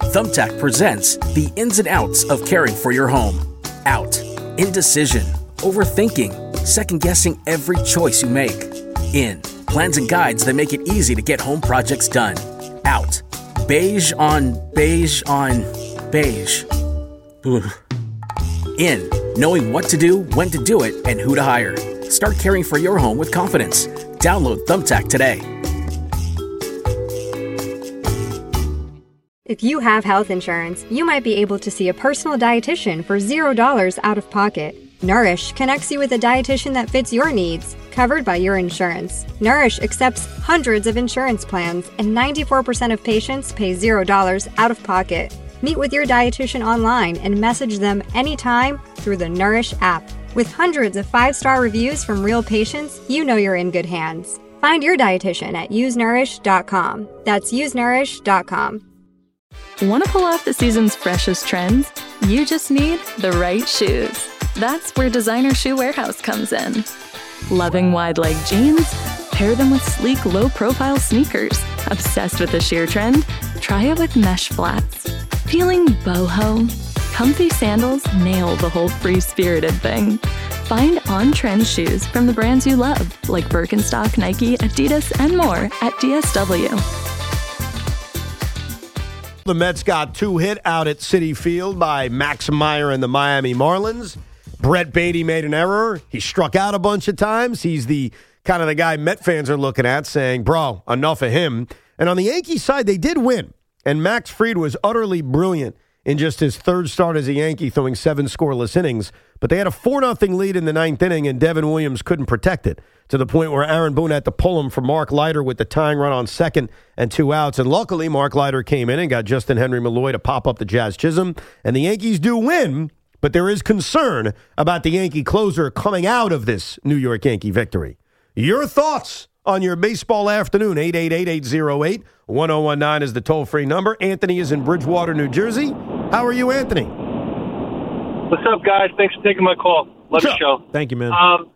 Thumbtack presents the ins and outs of caring for your home. Out. Indecision. Overthinking. Second-guessing every choice you make. In. Plans and guides that make it easy to get home projects done. Out. Beige on beige on beige. Ugh. In. Knowing what to do, when to do it, and who to hire. Start caring for your home with confidence. Download Thumbtack today. If you have health insurance, you might be able to see a personal dietitian for $0 out of pocket. Nourish connects you with a dietitian that fits your needs, covered by your insurance. Nourish accepts hundreds of insurance plans, and 94% of patients pay $0 out of pocket. Meet with your dietitian online and message them anytime through the Nourish app. With hundreds of 5-star reviews from real patients, you know you're in good hands. Find your dietitian at usenourish.com. That's usenourish.com. Want to pull off the season's freshest trends? You just need the right shoes. That's where Designer Shoe Warehouse comes in. Loving wide-leg jeans? Pair them with sleek, low-profile sneakers. Obsessed with the sheer trend? Try it with mesh flats. Feeling boho? Comfy sandals nail the whole free-spirited thing. Find on-trend shoes from the brands you love, like Birkenstock, Nike, Adidas, and more at DSW. The Mets got 2 hit out at Citi Field by Max Meyer and the Miami Marlins. Brett Baty made an error. He struck out a bunch of times. He's the kind of the guy Met fans are looking at saying, bro, enough of him. And on the Yankees side, they did win. And Max Fried was utterly brilliant in just his third start as a Yankee, throwing 7 scoreless innings. But they had a 4-0 lead in the 9th inning, and Devin Williams couldn't protect it, to the point where Aaron Boone had to pull him for Mark Leiter with the tying run on second and 2 outs. And luckily, Mark Leiter came in and got Justin Henry Malloy to pop up the Jazz Chisholm. And the Yankees do win, but there is concern about the Yankee closer coming out of this New York Yankee victory. Your thoughts on your baseball afternoon? 888-808-1019 is the toll-free number. Anthony is in Bridgewater, New Jersey. How are you, Anthony? What's up, guys? Thanks for taking my call. Love the show. Thank you, man.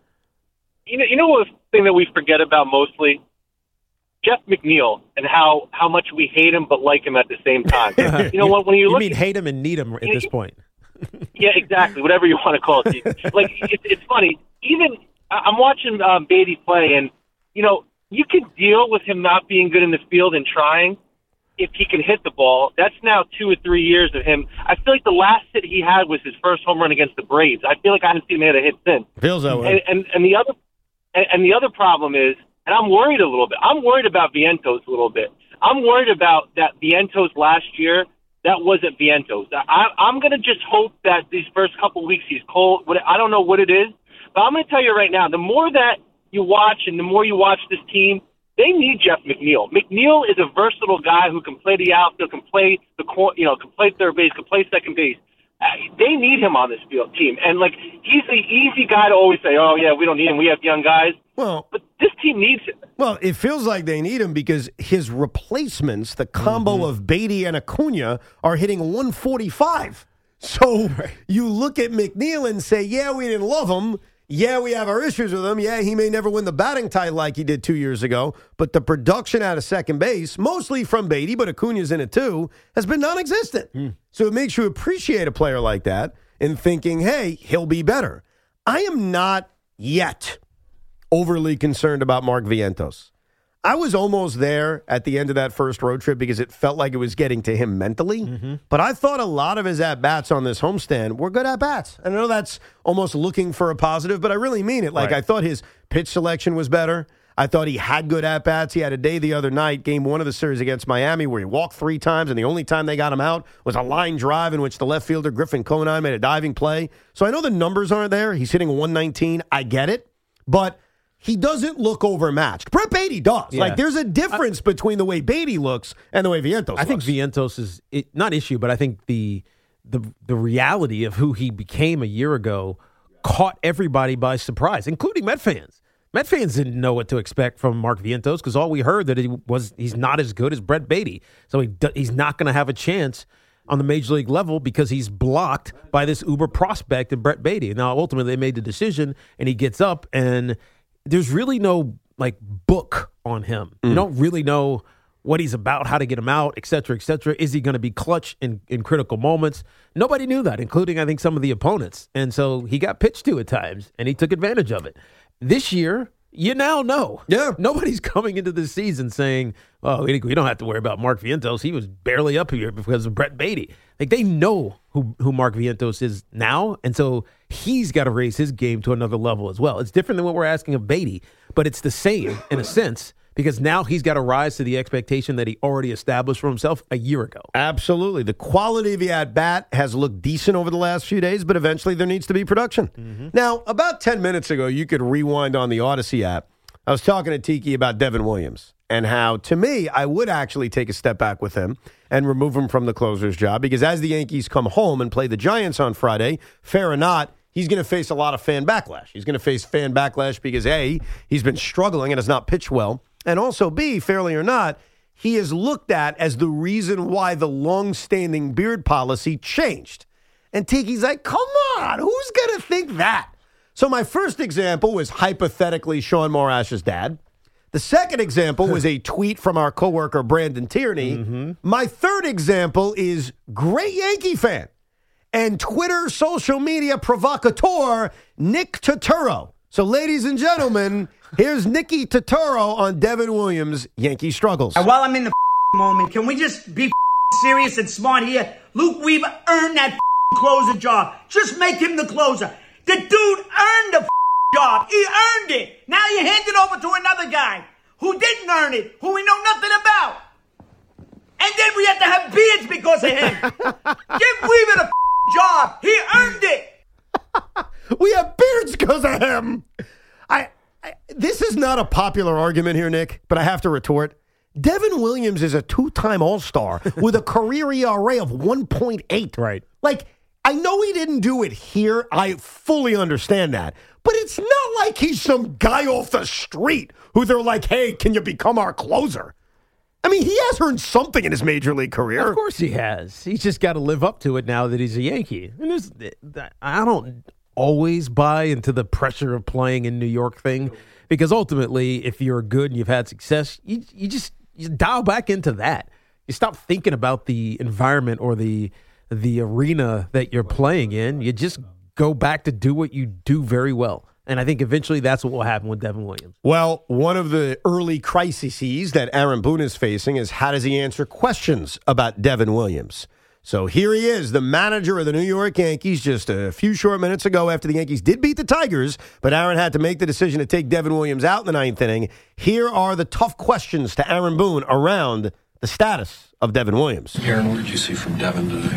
You know one thing that we forget about mostly? Jeff McNeil and how much we hate him but like him at the same time. You know what? When you look, mean hate him and need him at this point. Yeah, exactly. Whatever you want to call it. Like it's funny. Even I'm watching Baty play, and you know you can deal with him not being good in the field and trying if he can hit the ball. That's now 2 or 3 years of him. I feel like the last hit he had was his first home run against the Braves. I feel like I haven't seen him hit a hit since. Feels that way. And the other problem is, and I'm worried a little bit. I'm worried about Vientos a little bit. I'm worried about that Vientos last year. That wasn't Vientos. I'm going to just hope that these first couple weeks he's cold. I don't know what it is, but I'm going to tell you right now, the more that you watch and the more you watch this team, they need Jeff McNeil. McNeil is a versatile guy who can play the outfield, can play can play third base, can play second base. They need him on this field team. And, he's the easy guy to always say, oh, yeah, we don't need him. We have young guys. Well, but this team needs him. Well, it feels like they need him because his replacements, the combo of Baty and Acuna, are hitting 145. So you look at McNeil and say, yeah, we didn't love him. Yeah, we have our issues with him. Yeah, he may never win the batting title like he did 2 years ago. But the production out of second base, mostly from Baty, but Acuna's in it too, has been non-existent. So it makes you appreciate a player like that and thinking, hey, he'll be better. I am not yet overly concerned about Mark Vientos. I was almost there at the end of that first road trip because it felt like it was getting to him mentally. But I thought a lot of his at-bats on this homestand were good at-bats. I know that's almost looking for a positive, but I really mean it. I thought his pitch selection was better. I thought he had good at-bats. He had a day the other night, game 1 of the series against Miami, where he walked 3 times, and the only time they got him out was a line drive in which the left fielder, Griffin Conine, made a diving play. So I know the numbers aren't there. He's hitting 119. I get it. But he doesn't look overmatched. Brett Baty does. Yeah. There's a difference between the way Baty looks and the way Vientos looks. I think Vientos is not issue, but I think the reality of who he became a year ago caught everybody by surprise, including Met fans. Met fans didn't know what to expect from Mark Vientos because all we heard that he's not as good as Brett Baty. So he's not going to have a chance on the major league level because he's blocked by this uber prospect in Brett Baty. Now, ultimately, they made the decision, and he gets up, and there's really no book on him. You don't really know what he's about, how to get him out, et cetera, et cetera. Is he going to be clutch in critical moments? Nobody knew that, including, I think, some of the opponents. And so he got pitched to at times, and he took advantage of it. This year, you now know. Yeah. Nobody's coming into this season saying, oh, we don't have to worry about Mark Vientos. He was barely up here because of Brett Beatty. Like, they know who Mark Vientos is now, and so he's got to raise his game to another level as well. It's different than what we're asking of Beatty, but it's the same in a sense, because now he's got to rise to the expectation that he already established for himself a year ago. Absolutely. The quality of the at-bat has looked decent over the last few days, but eventually there needs to be production. Mm-hmm. Now, about 10 minutes ago, you could rewind on the Odyssey app. I was talking to Tiki about Devin Williams and how, to me, I would actually take a step back with him and remove him from the closer's job, because as the Yankees come home and play the Giants on Friday, fair or not, he's going to face a lot of fan backlash. He's going to face fan backlash because, A, he's been struggling and has not pitched well. And also, B, fairly or not, he is looked at as the reason why the long-standing beard policy changed. And Tiki's like, come on, who's going to think that? So my first example was hypothetically Sean Morash's dad. The second example was a tweet from our coworker Brandon Tierney. Mm-hmm. My third example is great Yankee fan and Twitter social media provocateur Nick Turturro. So, ladies and gentlemen, here's Nicky Turturro on Devin Williams' Yankee struggles. And while I'm in the moment, can we just be serious and smart here? Luke Weaver earned that closer job. Just make him the closer. The dude earned the job. He earned it. Now you hand it over to another guy who didn't earn it, who we know nothing about. And then we have to have beards because of him. Give Weaver the job. He earned it. We have beards because of him. This is not a popular argument here, Nick, but I have to retort. Devin Williams is a two-time All-Star with a career ERA of 1.8. Right. Like, I know he didn't do it here. I fully understand that. But it's not like he's some guy off the street who they're like, hey, can you become our closer? I mean, he has earned something in his major league career. Of course he has. He's just got to live up to it now that he's a Yankee. And I don't always buy into the pressure of playing in New York thing, because ultimately, if you're good and you've had success, you dial back into that. You stop thinking about the environment or the arena that you're playing in. You just go back to do what you do very well. And I think eventually that's what will happen with Devin Williams. Well, one of the early crises that Aaron Boone is facing is how does he answer questions about Devin Williams? So here he is, the manager of the New York Yankees, just a few short minutes ago after the Yankees did beat the Tigers, but Aaron had to make the decision to take Devin Williams out in the ninth inning. Here are the tough questions to Aaron Boone around the status of Devin Williams. Aaron, what did you see from Devin today?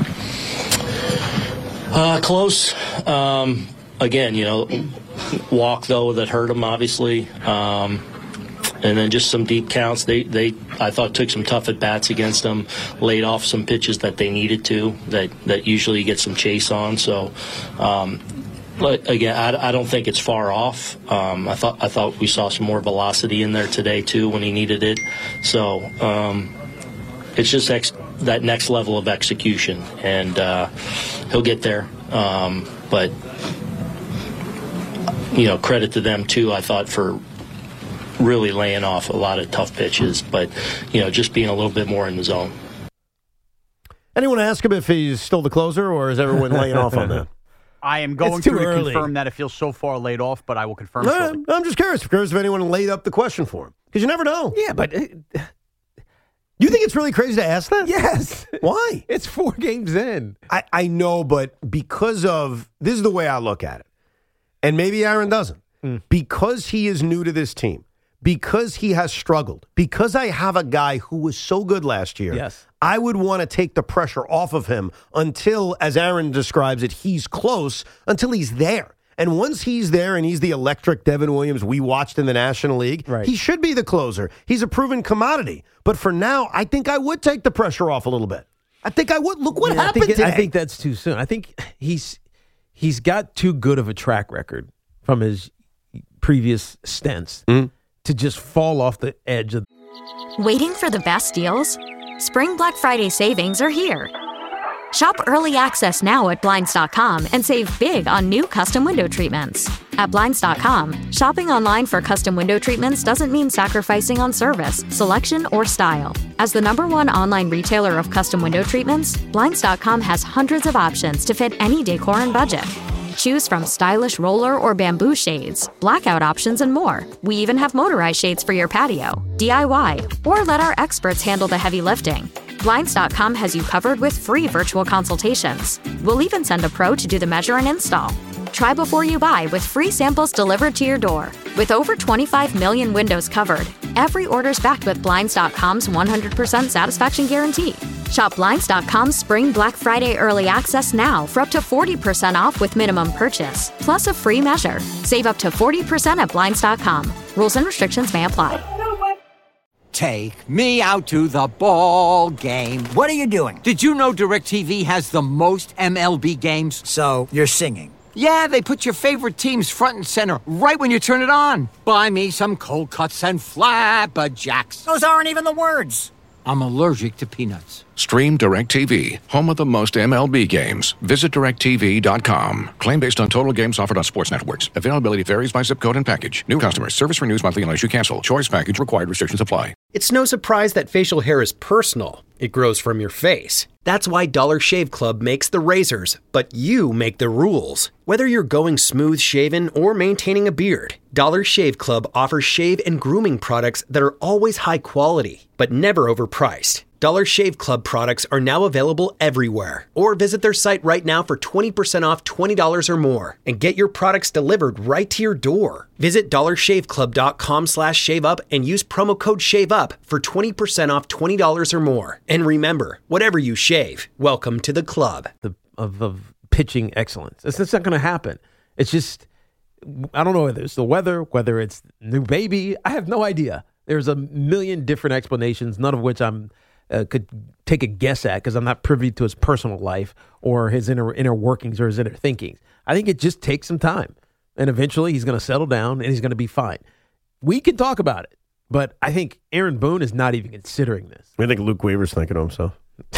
Close. Again, walk, though, that hurt him, obviously. And then just some deep counts. They I thought, took some tough at-bats against them, laid off some pitches that they needed to, that usually you get some chase on. So, but again, I don't think it's far off. I thought we saw some more velocity in there today, too, when he needed it. So it's just that next level of execution, and he'll get there. But, credit to them, too, I thought, for really laying off a lot of tough pitches, but, just being a little bit more in the zone. Anyone ask him if he's still the closer, or is everyone laying off on that? I am going to confirm that it feels so far laid off, but I will confirm shortly. I'm just curious if anyone laid up the question for him, because you never know. Yeah, but you think it's really crazy to ask that? Yes. Why? It's 4 games in. I know, but because of, this is the way I look at it, and maybe Aaron doesn't, because he is new to this team, because he has struggled, because I have a guy who was so good last year, yes, I would want to take the pressure off of him until, as Aaron describes it, he's close, until he's there. And once he's there and he's the electric Devin Williams we watched in the National League, right, he should be the closer. He's a proven commodity. But for now, I think I would take the pressure off a little bit. I think I would. Look what happened today. I think that's too soon. I think he's got too good of a track record from his previous stints to just fall off the edge of. Waiting for the best deals? Spring Black Friday savings are here. Shop early access now at Blinds.com and save big on new custom window treatments. At Blinds.com, shopping online for custom window treatments doesn't mean sacrificing on service, selection, or style. As the #1 online retailer of custom window treatments, Blinds.com has hundreds of options to fit any decor and budget. Choose from stylish roller or bamboo shades, blackout options, and more. We even have motorized shades for your patio, DIY, or let our experts handle the heavy lifting. Blinds.com has you covered with free virtual consultations. We'll even send a pro to do the measure and install. Try before you buy with free samples delivered to your door. With over 25 million windows covered, every order's backed with Blinds.com's 100% satisfaction guarantee. Shop Blinds.com's Spring Black Friday Early Access now for up to 40% off with minimum purchase, plus a free measure. Save up to 40% at Blinds.com. Rules and restrictions may apply. Take me out to the ball game. What are you doing? Did you know DirecTV has the most MLB games? So, you're singing. Yeah, they put your favorite teams front and center right when you turn it on. Buy me some cold cuts and flapjacks. Those aren't even the words. I'm allergic to peanuts. Stream DirecTV, home of the most MLB games. Visit DirecTV.com. Claim based on total games offered on sports networks. Availability varies by zip code and package. New customers. Service renews monthly unless you cancel. Choice package required. Restrictions apply. It's no surprise that facial hair is personal. It grows from your face. That's why Dollar Shave Club makes the razors, but you make the rules. Whether you're going smooth shaven or maintaining a beard, Dollar Shave Club offers shave and grooming products that are always high quality, but never overpriced. Dollar Shave Club products are now available everywhere. Or visit their site right now for 20% off $20 or more and get your products delivered right to your door. Visit dollarshaveclub.com/shaveup and use promo code SHAVEUP for 20% off $20 or more. And remember, whatever you shave, welcome to the club. Of pitching excellence. It's not going to happen. It's just, I don't know whether it's the weather, whether it's new baby. I have no idea. There's a million different explanations, none of which I'm could take a guess at because I'm not privy to his personal life or his inner workings or his inner thinkings. I think it just takes some time, and eventually he's going to settle down and he's going to be fine. We can talk about it, but I think Aaron Boone is not even considering this. I think Luke Weaver's thinking to himself.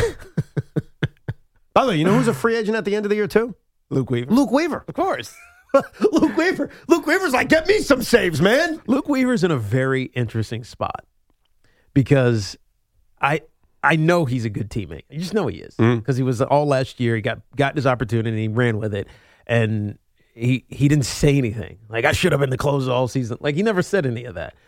By the way, you know who's a free agent at the end of the year too? Luke Weaver. Luke Weaver, of course. Luke Weaver. Luke Weaver's like, get me some saves, man. Luke Weaver's in a very interesting spot because I know he's a good teammate. I just know he is because he was all last year. He got his opportunity and he ran with it, and he didn't say anything. Like, I should have been the closer all season. Like, he never said any of that.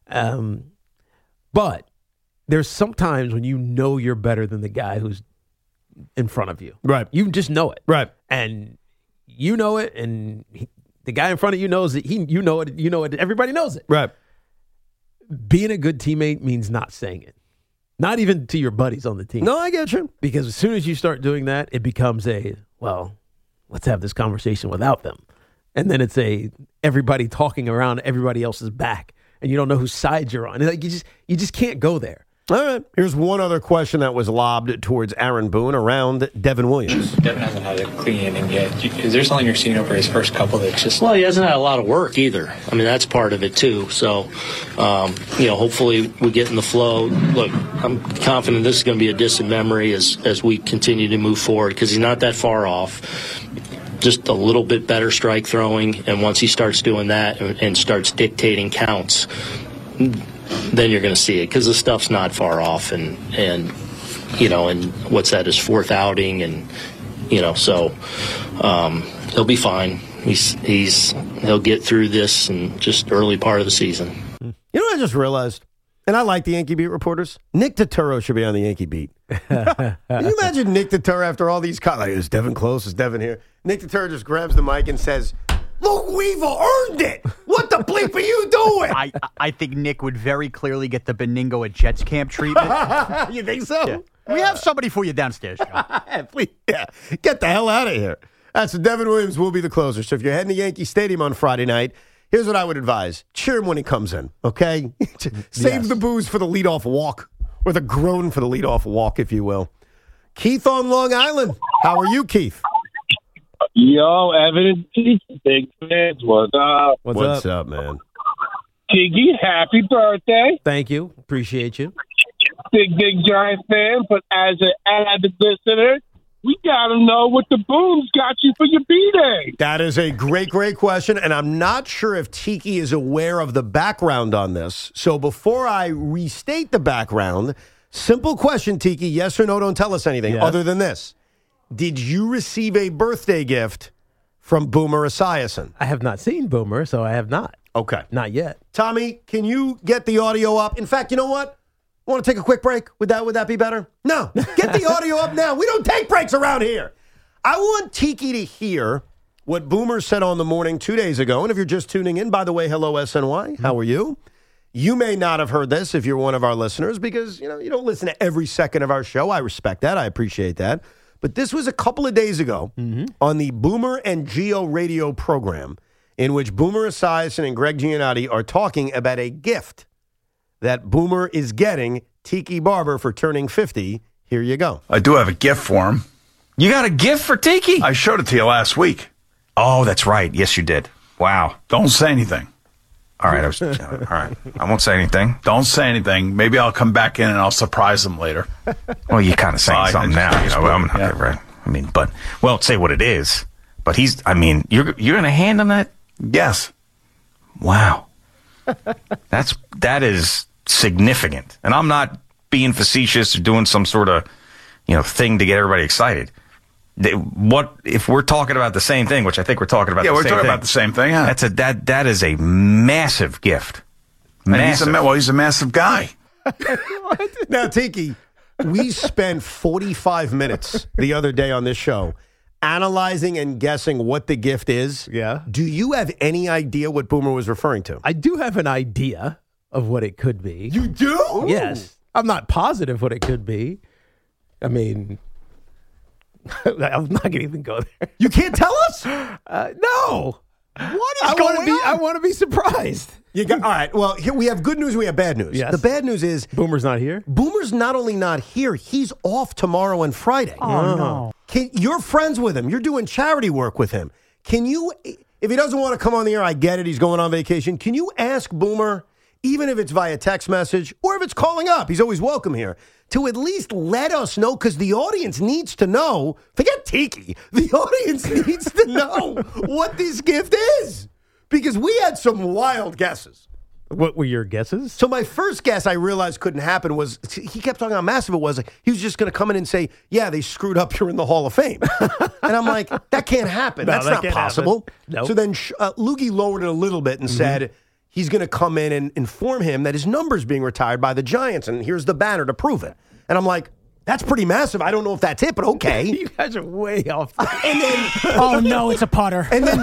But there's sometimes when you know you're better than the guy who's in front of you. Right. You just know it. Right. And you know it, and the guy in front of you knows it. You know it. Everybody knows it. Right. Being a good teammate means not saying it. Not even to your buddies on the team. No, I get you. Because as soon as you start doing that, it becomes let's have this conversation without them. And then it's everybody talking around everybody else's back, and you don't know whose side you're on. Like, you just can't go there. All right. Here's one other question that was lobbed towards Aaron Boone around Devin Williams. Devin hasn't had a clean inning yet. Is there something you're seeing over his first couple that's just... Well, he hasn't had a lot of work either. I mean, that's part of it too. So, hopefully we get in the flow. Look, I'm confident this is going to be a distant memory as we continue to move forward because he's not that far off. Just a little bit better strike throwing, and once he starts doing that and starts dictating counts, then you're going to see it because the stuff's not far off, and what's that, his fourth outing, and so he'll be fine. He'll get through this and just early part of the season. You know what I just realized? And I like the Yankee beat reporters. Nick Turturro should be on the Yankee beat. Can you imagine Nick Turturro after all these like, is Devin close? Is Devin here? Nick Turturro just grabs the mic and says, Luke Weaver earned it. What the bleep are you doing? I think Nick would very clearly get the Beningo at Jets camp treatment. You think so? Yeah. We have somebody for you downstairs, John. Please, get the hell out of here. So Devin Williams will be the closer. So if you're heading to Yankee Stadium on Friday night, here's what I would advise. Cheer him when he comes in, okay? Save the booze for the leadoff walk, or the groan for the leadoff walk, if you will. Keith on Long Island. How are you, Keith? Yo, Evan, big fans. What's up? What's up, man? Tiggy, happy birthday. Thank you. Appreciate you. Big Giant fan, but as an avid listener, We got to know what the Booms got you for your B-Day. That is a great question, and I'm not sure if Tiki is aware of the background on this. So before I restate the background, simple question, Tiki, yes or no, don't tell us anything other than this. Did you receive a birthday gift from Boomer Esiason? I have not seen Boomer, so I have not. Okay. Not yet. Tommy, can you get the audio up? In fact, you know what? Want to take a quick break? Would that be better? No. Get the audio up now. We don't take breaks around here. I want Tiki to hear what Boomer said on the morning 2 days ago. And if you're just tuning in, by the way, hello, SNY. How are you? You may not have heard this if you're one of our listeners because, you don't listen to every second of our show. I respect that. I appreciate that. But this was a couple of days ago on the Boomer and Gio radio program in which Boomer Esiason and Greg Giannotti are talking about a gift that Boomer is getting Tiki Barber for turning 50. Here you go. I do have a gift for him. You got a gift for Tiki? I showed it to you last week. Oh, that's right. Yes, you did. Wow. Don't say anything. All right. All right. I won't say anything. Don't say anything. Maybe I'll come back in and I'll surprise him later. Well, you're kind of saying something now. I'm not right. Well, say what it is. But you're going to hand him that? Yes. Wow. That is significant. And I'm not being facetious or doing some sort of, thing to get everybody excited. What if we're talking about the same thing, which I think we're talking about the same thing. Yeah, we're talking about the same thing, yeah. That is a massive gift. Massive. He's a massive guy. Now, Tiki, we spent 45 minutes the other day on this show analyzing and guessing what the gift is. Yeah. Do you have any idea what Boomer was referring to? I do have an idea of what it could be. You do? Ooh. Yes. I'm not positive what it could be. I'm not going to even go there. You can't tell us? No. What is going on? I want to be surprised. All right. Well, here we have good news. We have bad news. Yes. The bad news is Boomer's not here. Boomer's not only not here, he's off tomorrow and Friday. Oh, no. You're friends with him. You're doing charity work with him. Can you, if he doesn't want to come on the air, I get it. He's going on vacation. Can you ask Boomer, even if it's via text message or if it's calling up, he's always welcome here, to at least let us know, because the audience needs to know. Forget Tiki. The audience needs to know what this gift is, because we had some wild guesses. What were your guesses? So my first guess I realized couldn't happen was, he kept talking how massive it was. Like, he was just going to come in and say, yeah, they screwed up. You're in the Hall of Fame. And I'm like, that can't happen. No, That's that not can't possible. Nope. So then Loogie lowered it a little bit and said he's going to come in and inform him that his number's being retired by the Giants. And here's the banner to prove it. And I'm like, that's pretty massive. I don't know if that's it, but okay. You guys are way off. And then, oh no, it's a putter. And then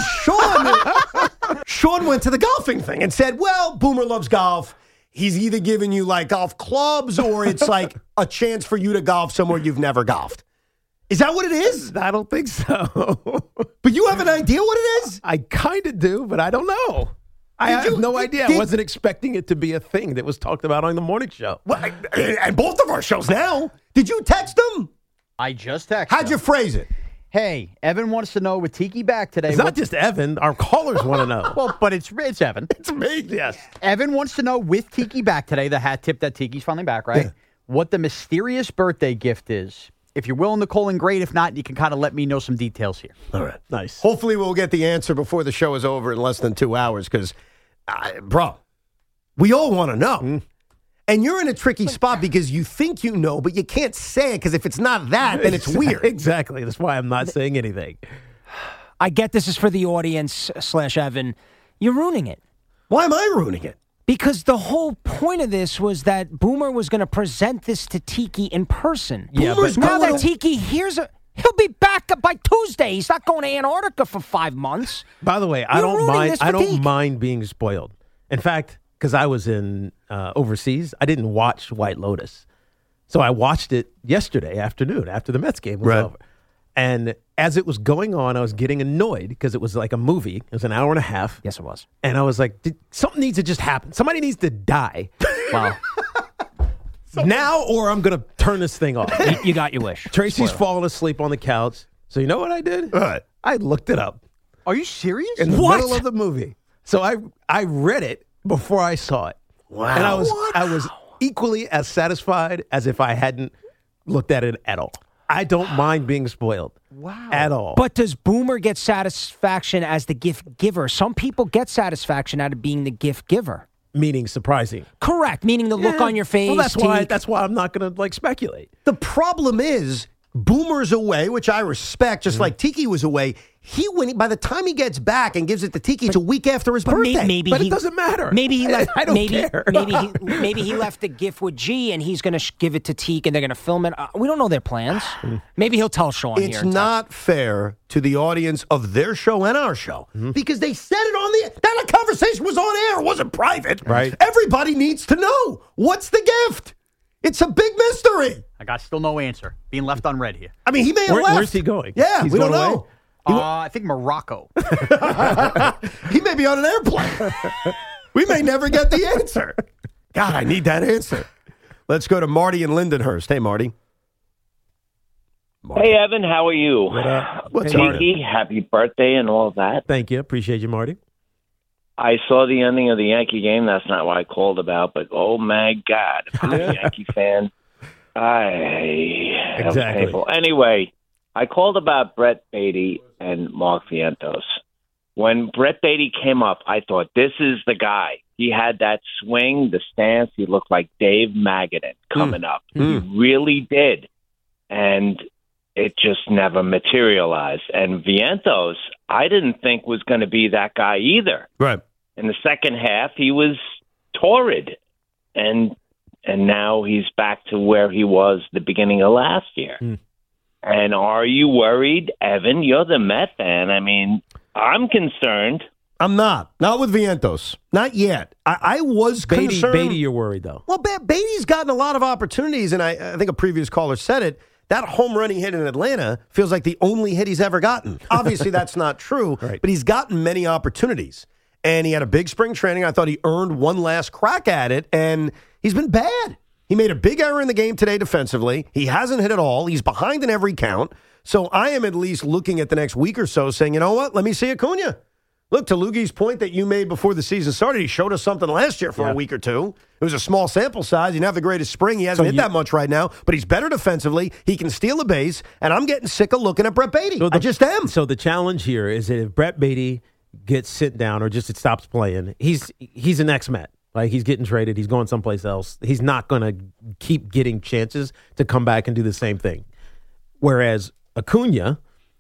Sean went to the golfing thing and said, well, Boomer loves golf. He's either giving you like golf clubs or it's like a chance for you to golf somewhere you've never golfed. Is that what it is? I don't think so. But you have an idea what it is? I kind of do, but I don't know. I have no idea. I wasn't expecting it to be a thing that was talked about on the morning show. Well, and both of our shows now. Did you text him? I just texted How'd you phrase it? Hey, Evan wants to know with Tiki back today. It's not just Evan. Our callers want to know. Well, but it's Evan. It's me, yes. Evan wants to know with Tiki back today, the hat tip that Tiki's finally back, right? Yeah. What the mysterious birthday gift is. If you're willing to call in, great. If not, you can kind of let me know some details here. All right. Nice. Hopefully we'll get the answer before the show is over in less than 2 hours because, bro, we all want to know. And you're in a tricky spot because you think you know, but you can't say it because if it's not that, then it's weird. Exactly. That's why I'm not saying anything. I get this is for the audience / Evan. You're ruining it. Why am I ruining it? Because the whole point of this was that Boomer was going to present this to Tiki in person. Yeah, but now that Tiki hears it, he'll be back by Tuesday. He's not going to Antarctica for 5 months. By the way, I don't mind being spoiled. In fact, because I was in overseas, I didn't watch White Lotus. So I watched it yesterday afternoon after the Mets game was over. And as it was going on, I was getting annoyed because it was like a movie. It was an hour and a half. Yes, it was. And I was like, something needs to just happen. Somebody needs to die. Wow. Now or I'm going to turn this thing off. You got your wish. Tracy's falling asleep on the couch. So you know what I did? What? I looked it up. Are you serious? In the middle of the movie. So I read it before I saw it. Wow. And I was equally as satisfied as if I hadn't looked at it at all. I don't mind being spoiled. Wow. At all. But does Boomer get satisfaction as the gift giver? Some people get satisfaction out of being the gift giver. Meaning surprising. Correct. Meaning the look on your face. Well, that's why I'm not going to speculate. The problem is Boomer's away, which I respect, just like Tiki was away. By the time he gets back and gives it to Tiki, it's a week after his birthday. But it doesn't matter. Maybe he left. I don't care. Maybe he left the gift with G, and he's going to give it to Teak, and they're going to film it. We don't know their plans. Maybe he'll tell Sean. It's not fair to the audience of their show and our show because they said it on that conversation was on air. It wasn't private. Right. Everybody needs to know what's the gift. It's a big mystery. I got still no answer. Being left unread here. I mean, he may have left. Where's he going? Yeah, He's we don't going know. I think Morocco. He may be on an airplane. We may never get the answer. God, I need that answer. Let's go to Marty in Lindenhurst. Hey, Marty. Hey, Evan, how are you? What's up? up? Tiki, happy birthday and all that. Thank you. Appreciate you, Marty. I saw the ending of the Yankee game. That's not what I called about, but oh my God. If I'm a Yankee fan, Exactly. painful. Anyway, I called about Brett Beatty and Mark Vientos. When Brett Beatty came up, I thought, this is the guy. He had that swing, the stance. He looked like Dave Magadan coming up. He really did. And it just never materialized. And Vientos, I didn't think was going to be that guy either. Right. In the second half, he was torrid. And now he's back to where he was the beginning of last year. And are you worried, Evan? You're the Met fan. I mean, I'm concerned. I'm not. Not with Vientos. Not yet. I was concerned. Beatty, you're worried, though. Well, Beatty's gotten a lot of opportunities, and I think a previous caller said it. That home run he hit in Atlanta feels like the only hit he's ever gotten. Obviously, that's not true, but he's gotten many opportunities. And he had a big spring training. I thought he earned one last crack at it, and he's been bad. He made a big error in the game today defensively. He hasn't hit at all. He's behind in every count. So I am at least looking at the next week or so saying, you know what? Let me see Acuna. Look, to Loogie's point that you made before the season started, he showed us something last year for a week or two. It was a small sample size. He didn't have the greatest spring. He hasn't hit that much right now, but he's better defensively. He can steal a base, and I'm getting sick of looking at Brett Beatty. I just am. So the challenge here is that if Brett Beatty gets sit down or just stops playing, he's an ex-Met. Like, he's getting traded. He's going someplace else. He's not going to keep getting chances to come back and do the same thing. Whereas Acuna,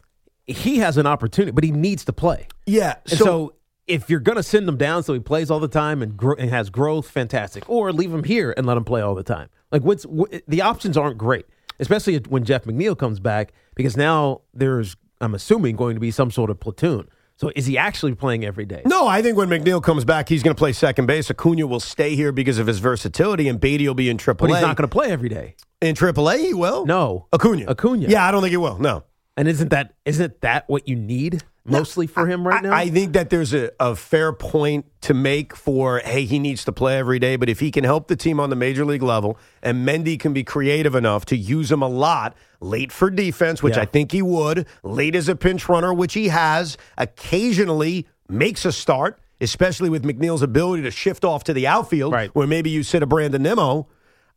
he has an opportunity, but he needs to play. Yeah. And so if you're going to send him down so he plays all the time and has growth, fantastic. Or leave him here and let him play all the time. Like, the options aren't great, especially when Jeff McNeil comes back, because now there's, I'm assuming, going to be some sort of platoon. So is he actually playing every day? No, I think when McNeil comes back, he's going to play second base. Acuna will stay here because of his versatility, and Beatty will be in AAA. But he's not going to play every day. In AAA, he will? No. Acuna. Yeah, I don't think he will, no. And isn't that what you need mostly for him right now? I think that there's a fair point to make for, hey, he needs to play every day, but if he can help the team on the major league level, and Mendy can be creative enough to use him a lot, late for defense, which I think he would, late as a pinch runner, which he has, occasionally makes a start, especially with McNeil's ability to shift off to the outfield, where maybe you sit a Brandon Nimmo.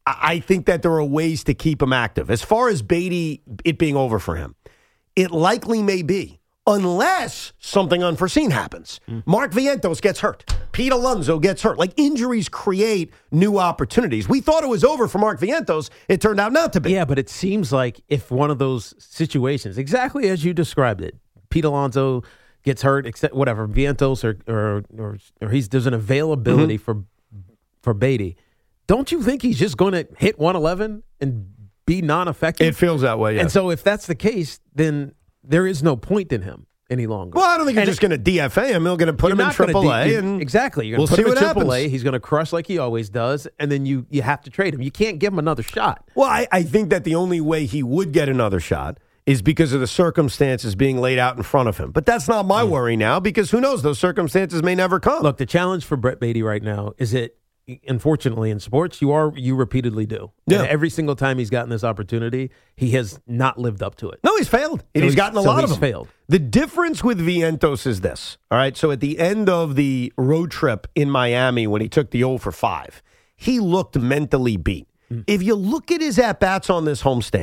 I think that there are ways to keep him active. As far as Beatty, it being over for him, it likely may be, unless something unforeseen happens. Mark Vientos gets hurt. Pete Alonso gets hurt. Like, injuries create new opportunities. We thought it was over for Mark Vientos. It turned out not to be. Yeah, but it seems like if one of those situations, exactly as you described it, Pete Alonso gets hurt, except whatever, Vientos or there's an availability for Beatty. Don't you think he's just going to hit 111 and be non-effective? It feels that way, yeah. And so if that's the case, then there is no point in him any longer. Well, I don't think you're just going to DFA him. You're going to put him in AAA. Exactly. You're going to put him in AAA. He's going to crush like he always does, and then you have to trade him. You can't give him another shot. Well, I think that the only way he would get another shot is because of the circumstances being laid out in front of him. But that's not my worry now, because who knows? Those circumstances may never come. Look, the challenge for Brett Beatty right now is that, unfortunately, in sports, you repeatedly do. Yeah. And every single time he's gotten this opportunity, he has not lived up to it. No, he's failed. And he's gotten a lot of them. Failed. The difference with Vientos is this. All right, so at the end of the road trip in Miami when he took the 0 for 5, he looked mentally beat. If you look at his at-bats on this homestand,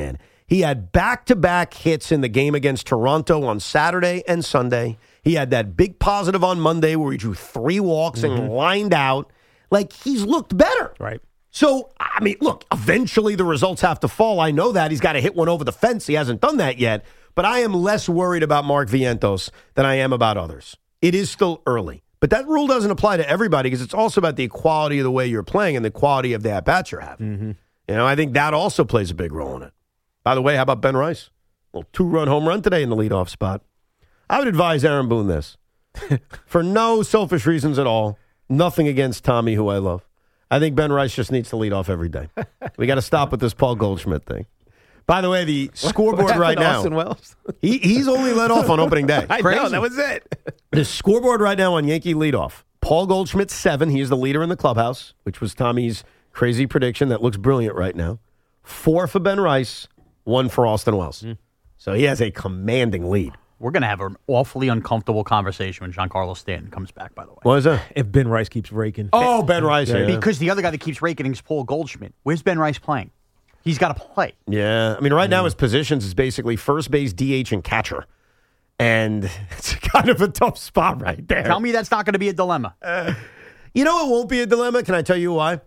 He had back-to-back hits in the game against Toronto on Saturday and Sunday. He had that big positive on Monday where he drew 3 walks and lined out. Like, he's looked better. Right. So, I mean, look, eventually the results have to fall. I know that. He's got to hit one over the fence. He hasn't done that yet. But I am less worried about Mark Vientos than I am about others. It is still early. But that rule doesn't apply to everybody because it's also about the quality of the way you're playing and the quality of the at-bats you're having. You know, I think that also plays a big role in it. By the way, how about Ben Rice? A little 2-run home run today in the leadoff spot. I would advise Aaron Boone this. For no selfish reasons at all. Nothing against Tommy, who I love. I think Ben Rice just needs to lead off every day. We got to stop with this Paul Goldschmidt thing. By the way, the scoreboard right now. Austin Wells? He's only led off on opening day. I know, that was it. The scoreboard right now on Yankee leadoff. Paul Goldschmidt, 7. He is the leader in the clubhouse, which was Tommy's crazy prediction. That looks brilliant right now. 4 for Ben Rice, 1 for Austin Wells. So he has a commanding lead. We're going to have an awfully uncomfortable conversation when Giancarlo Stanton comes back, by the way. What is that? If Ben Rice keeps raking. Oh, Ben Rice. Yeah. Because the other guy that keeps raking is Paul Goldschmidt. Where's Ben Rice playing? He's got to play. Yeah. I mean, right now his positions is basically first base, DH, and catcher. And it's kind of a tough spot right there. Tell me that's not going to be a dilemma. You know it won't be a dilemma. Can I tell you why?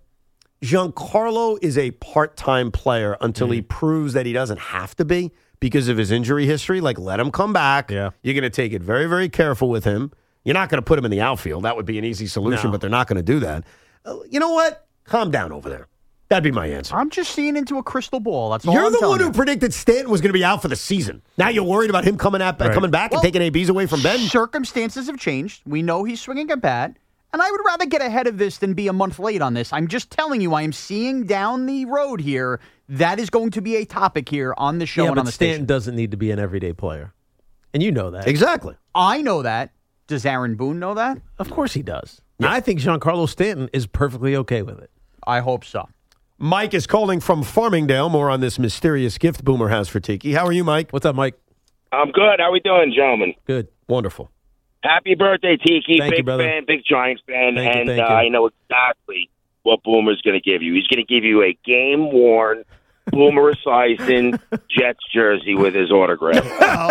Giancarlo is a part-time player until he proves that he doesn't have to be because of his injury history. Like, let him come back. Yeah. You're going to take it very, very careful with him. You're not going to put him in the outfield. That would be an easy solution, but they're not going to do that. You know what? Calm down over there. That'd be my answer. I'm just seeing into a crystal ball. That's all You're I'm the telling one who predicted Stanton was going to be out for the season. Now you're worried about him coming back and taking ABs away from Ben? Circumstances have changed. We know he's swinging a bat. And I would rather get ahead of this than be a month late on this. I'm just telling you, I am seeing down the road here. That is going to be a topic here on the show and on the Stanton station. doesn't need to be an everyday player. And you know that. Exactly. I know that. Does Aaron Boone know that? Of course he does. Yeah. I think Giancarlo Stanton is perfectly okay with it. I hope so. Mike is calling from Farmingdale. More on this mysterious gift Boomer has for Tiki. How are you, Mike? What's up, Mike? I'm good. How we doing, gentlemen? Good. Wonderful. Happy birthday, Tiki. Thank you, big brother. fan, big Giants fan. Thank you. I know exactly what Boomer's going to give you. He's going to give you a game-worn Boomer Esiason Jets jersey with his autograph.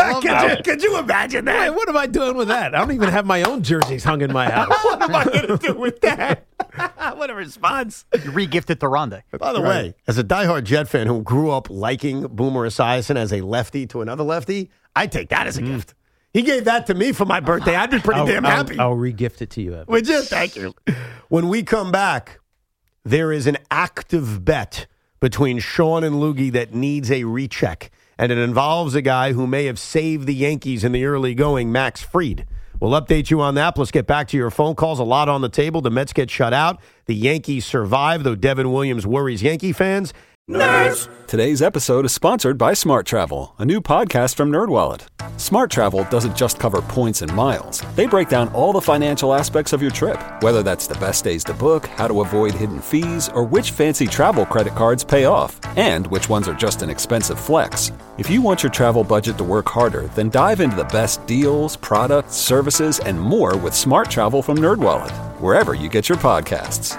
Could you imagine that? Hey, what am I doing with that? I don't even have my own jerseys hung in my house. What am I going to do with that? What a response. You re-gifted to Rondé. By the way, as a diehard Jet fan who grew up liking Boomer Esiason as a lefty to another lefty, I take that as a gift. He gave that to me for my birthday. I'd be pretty damn happy. I'll re-gift it to you, Evan. Would you? Thank you. When we come back, there is an active bet between Sean and Loogie that needs a recheck, and it involves a guy who may have saved the Yankees in the early going, Max Fried. We'll update you on that. Let's get back to your phone calls. A lot on the table. The Mets get shut out. The Yankees survive, though Devin Williams worries Yankee fans. Nerds! Today's episode is sponsored by Smart Travel, a new podcast from NerdWallet. Smart Travel doesn't just cover points and miles. They break down all the financial aspects of your trip, whether that's the best days to book, how to avoid hidden fees, or which fancy travel credit cards pay off, and which ones are just an expensive flex. If you want your travel budget to work harder, then dive into the best deals, products, services, and more with Smart Travel from NerdWallet, wherever you get your podcasts.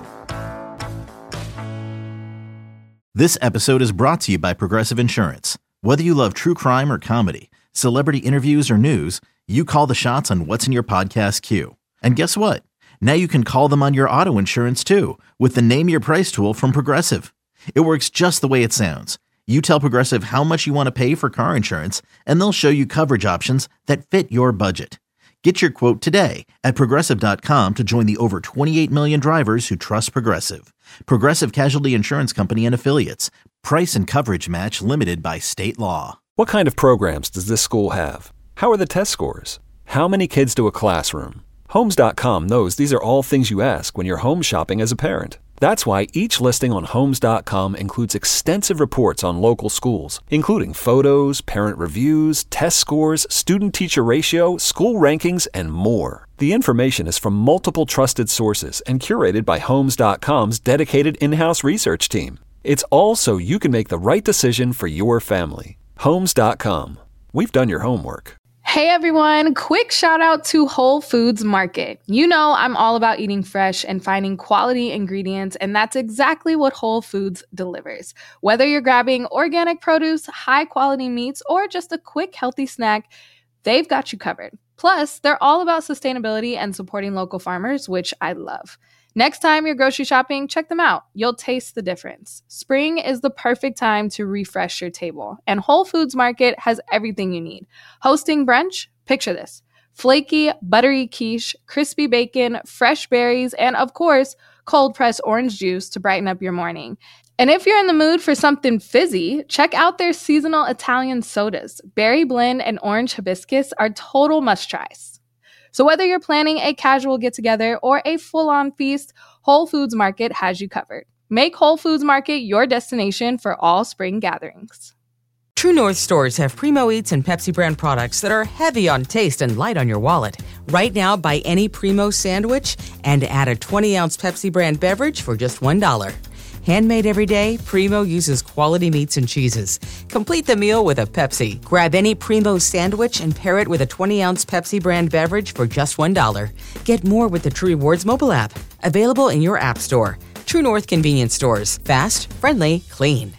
This episode is brought to you by Progressive Insurance. Whether you love true crime or comedy, celebrity interviews or news, you call the shots on what's in your podcast queue. And guess what? Now you can call them on your auto insurance too with the Name Your Price tool from Progressive. It works just the way it sounds. You tell Progressive how much you want to pay for car insurance, and they'll show you coverage options that fit your budget. Get your quote today at Progressive.com to join the over 28 million drivers who trust Progressive. Progressive Casualty Insurance Company and Affiliates. Price and coverage match limited by state law. What kind of programs does this school have? How are the test scores? How many kids do a classroom? Homes.com knows these are all things you ask when you're home shopping as a parent. That's why each listing on Homes.com includes extensive reports on local schools, including photos, parent reviews, test scores, student-teacher ratio, school rankings, and more. The information is from multiple trusted sources and curated by Homes.com's dedicated in-house research team. It's all so you can make the right decision for your family. Homes.com. We've done your homework. Hey everyone, quick shout out to Whole Foods Market. You know I'm all about eating fresh and finding quality ingredients, and that's exactly what Whole Foods delivers. Whether you're grabbing organic produce, high quality meats, or just a quick healthy snack, they've got you covered. Plus, they're all about sustainability and supporting local farmers, which I love. Next time you're grocery shopping, check them out. You'll taste the difference. Spring is the perfect time to refresh your table, and Whole Foods Market has everything you need. Hosting brunch? Picture this. Flaky, buttery quiche, crispy bacon, fresh berries, and of course, cold-pressed orange juice to brighten up your morning. And if you're in the mood for something fizzy, check out their seasonal Italian sodas. Berry blend and orange hibiscus are total must-tries. So whether you're planning a casual get-together or a full-on feast, Whole Foods Market has you covered. Make Whole Foods Market your destination for all spring gatherings. True North stores have Primo Eats and Pepsi brand products that are heavy on taste and light on your wallet. Right now, buy any Primo sandwich and add a 20-ounce Pepsi brand beverage for just $1. Handmade every day, Primo uses quality meats and cheeses. Complete the meal with a Pepsi. Grab any Primo sandwich and pair it with a 20-ounce Pepsi brand beverage for just $1. Get more with the True Rewards mobile app. Available in your app store. True North convenience stores. Fast, friendly, clean.